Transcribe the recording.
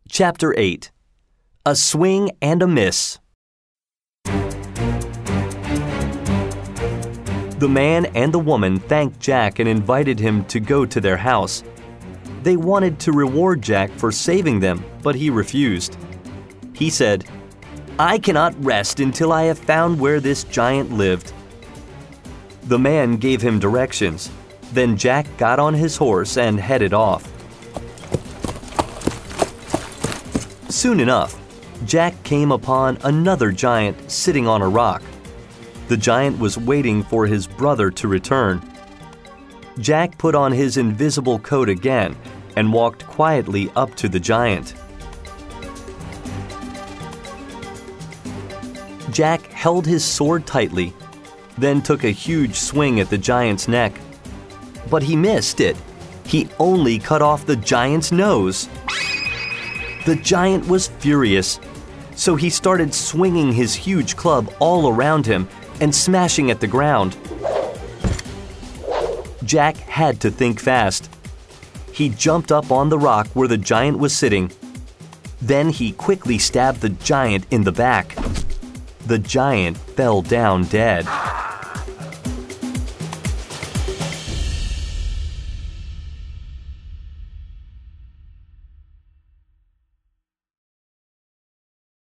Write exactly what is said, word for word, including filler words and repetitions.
Chapter eight. A Swing and a Miss. The man and the woman thanked Jack and invited him to go to their house. They wanted to reward Jack for saving them, but he refused. He said, "I cannot rest until I have found where this giant lived." The man gave him directions. Then Jack got on his horse and headed off. Soon enough, Jack came upon another giant sitting on a rock. The giant was waiting for his brother to return. Jack put on his invisible coat again and walked quietly up to the giant. Jack held his sword tightly, then took a huge swing at the giant's neck. But he missed it. He only cut off the giant's nose. The giant was furious, so he started swinging his huge club all around him and smashing at the ground. Jack had to think fast. He jumped up on the rock where the giant was sitting. Then he quickly stabbed the giant in the back. The giant fell down dead.